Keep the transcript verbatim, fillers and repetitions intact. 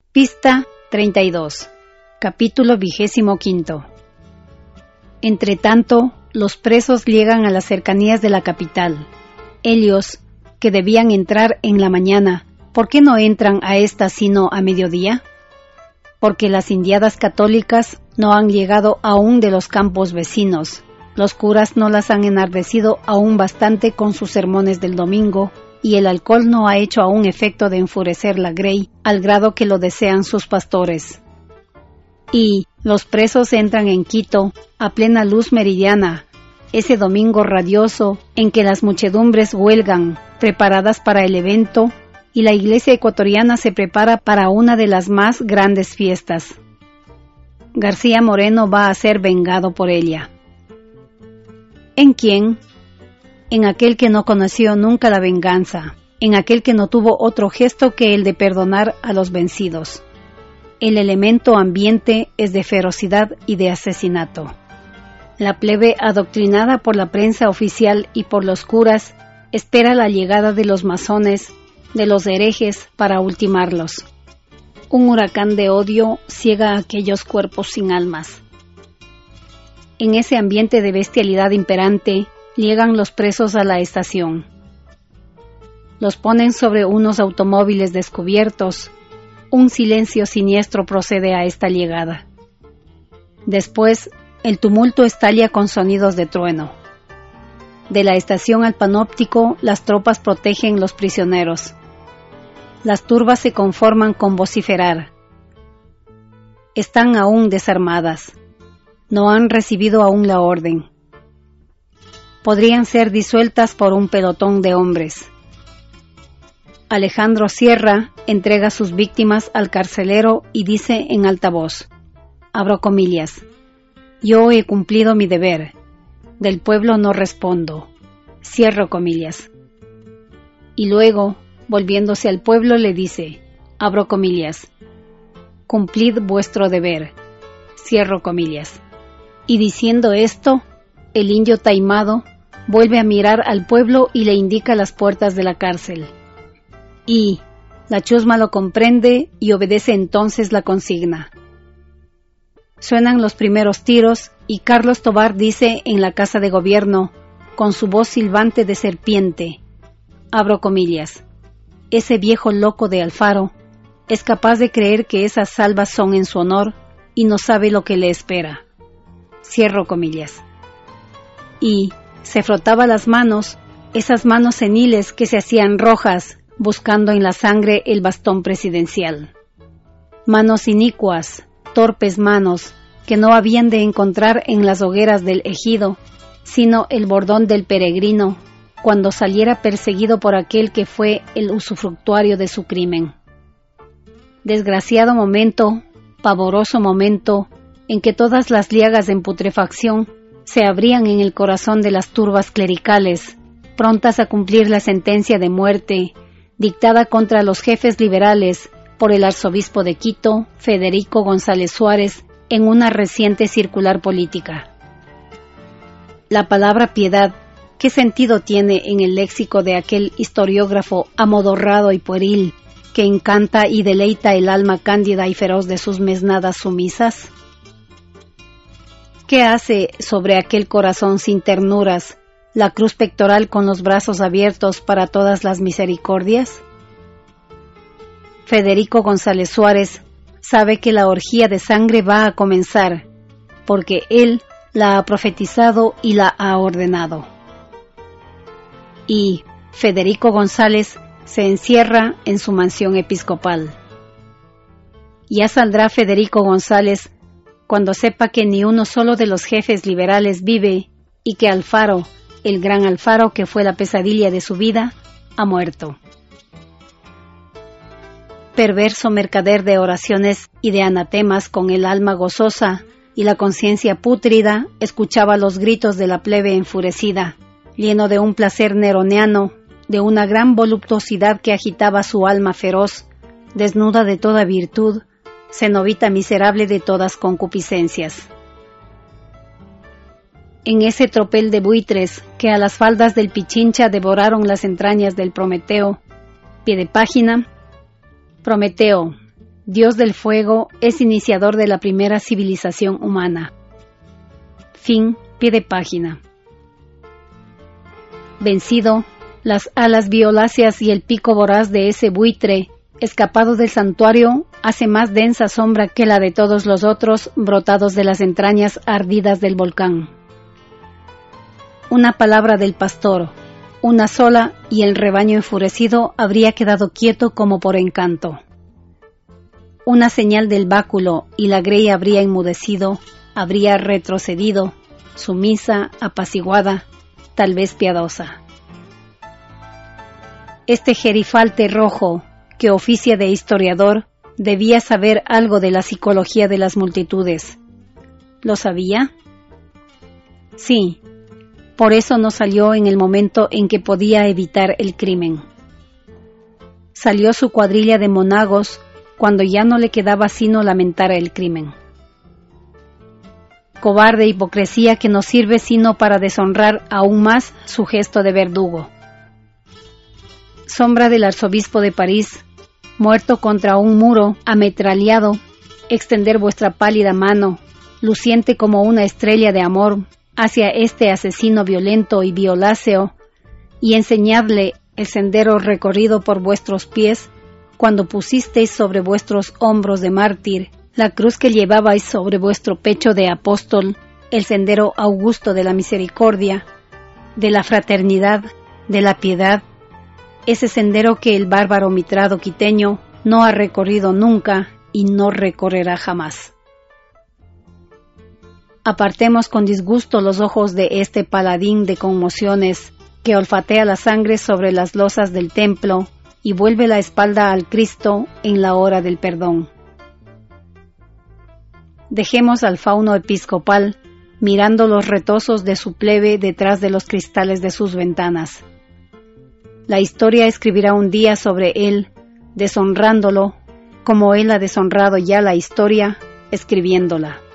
Pista treinta y dos. Capítulo vigésimo quinto. Entre tanto, los presos llegan a las cercanías de la capital. Ellos, que debían entrar en la mañana, ¿por qué no entran a esta sino a mediodía? Porque las indiadas católicas no han llegado aún de los campos vecinos. Los curas no las han enardecido aún bastante con sus sermones del domingo, y el alcohol no ha hecho aún efecto de enfurecer la grey al grado que lo desean sus pastores. Y los presos entran en Quito a plena luz meridiana, ese domingo radioso en que las muchedumbres huelgan, preparadas para el evento, y la iglesia ecuatoriana se prepara para una de las más grandes fiestas. García Moreno va a ser vengado por ella. ¿En quién? En aquel que no conoció nunca la venganza, en aquel que no tuvo otro gesto que el de perdonar a los vencidos. El elemento ambiente es de ferocidad y de asesinato. La plebe, adoctrinada por la prensa oficial y por los curas, espera la llegada de los masones, de los herejes, para ultimarlos. Un huracán de odio ciega a aquellos cuerpos sin almas. En ese ambiente de bestialidad imperante, llegan los presos a la estación. Los ponen sobre unos automóviles descubiertos. Un silencio siniestro procede a esta llegada. Después, el tumulto estalla con sonidos de trueno. De la estación al panóptico, las tropas protegen los prisioneros. Las turbas se conforman con vociferar. Están aún desarmadas. No han recibido aún la orden. Podrían ser disueltas por un pelotón de hombres. Alejandro Sierra entrega sus víctimas al carcelero y dice en alta voz, abro comillas, yo he cumplido mi deber, del pueblo no respondo, cierro comillas. Y luego, volviéndose al pueblo, le dice, abro comillas, cumplid vuestro deber, cierro comillas. Y diciendo esto, el indio taimado vuelve a mirar al pueblo y le indica las puertas de la cárcel. Y la chusma lo comprende y obedece entonces la consigna. Suenan los primeros tiros y Carlos Tobar dice en la Casa de Gobierno, con su voz silbante de serpiente, abro comillas, ese viejo loco de Alfaro es capaz de creer que esas salvas son en su honor y no sabe lo que le espera. Cierro comillas. Y se frotaba las manos, esas manos seniles que se hacían rojas, buscando en la sangre el bastón presidencial. Manos inicuas, torpes manos, que no habían de encontrar en las hogueras del ejido, sino el bordón del peregrino, cuando saliera perseguido por aquel que fue el usufructuario de su crimen. Desgraciado momento, pavoroso momento, en que todas las llagas en putrefacción se abrían en el corazón de las turbas clericales, prontas a cumplir la sentencia de muerte, dictada contra los jefes liberales por el arzobispo de Quito, Federico González Suárez, en una reciente circular política. La palabra piedad, ¿qué sentido tiene en el léxico de aquel historiógrafo amodorrado y pueril, que encanta y deleita el alma cándida y feroz de sus mesnadas sumisas? ¿Qué hace sobre aquel corazón sin ternuras la cruz pectoral con los brazos abiertos para todas las misericordias? Federico González Suárez sabe que la orgía de sangre va a comenzar, porque él la ha profetizado y la ha ordenado. Y Federico González se encierra en su mansión episcopal. Ya saldrá Federico González cuando sepa que ni uno solo de los jefes liberales vive y que Alfaro, el gran Alfaro que fue la pesadilla de su vida, ha muerto. Perverso mercader de oraciones y de anatemas con el alma gozosa y la conciencia pútrida, escuchaba los gritos de la plebe enfurecida, lleno de un placer neroniano, de una gran voluptuosidad que agitaba su alma feroz, desnuda de toda virtud, cenovita miserable de todas concupiscencias. En ese tropel de buitres que a las faldas del Pichincha devoraron las entrañas del Prometeo, pie de página, Prometeo, Dios del fuego, es iniciador de la primera civilización humana. Fin, pie de página. Vencido, las alas violáceas y el pico voraz de ese buitre, escapado del santuario, hace más densa sombra que la de todos los otros brotados de las entrañas ardidas del volcán. Una palabra del pastor, una sola, y el rebaño enfurecido habría quedado quieto como por encanto. Una señal del báculo y la grey habría enmudecido, habría retrocedido, sumisa, apaciguada, tal vez piadosa. Este gerifalte rojo, que oficia de historiador, debía saber algo de la psicología de las multitudes. ¿Lo sabía? Sí, por eso no salió en el momento en que podía evitar el crimen. Salió su cuadrilla de monagos cuando ya no le quedaba sino lamentar el crimen. Cobarde hipocresía que no sirve sino para deshonrar aún más su gesto de verdugo. Sombra del arzobispo de París, muerto contra un muro, ametrallado, extender vuestra pálida mano, luciente como una estrella de amor, hacia este asesino violento y violáceo, y enseñadle el sendero recorrido por vuestros pies, cuando pusisteis sobre vuestros hombros de mártir la cruz que llevabais sobre vuestro pecho de apóstol, el sendero augusto de la misericordia, de la fraternidad, de la piedad, ese sendero que el bárbaro mitrado quiteño no ha recorrido nunca y no recorrerá jamás. Apartemos con disgusto los ojos de este paladín de conmociones que olfatea la sangre sobre las losas del templo y vuelve la espalda al Cristo en la hora del perdón. Dejemos al fauno episcopal mirando los retosos de su plebe detrás de los cristales de sus ventanas. La historia escribirá un día sobre él, deshonrándolo, como él ha deshonrado ya la historia, escribiéndola.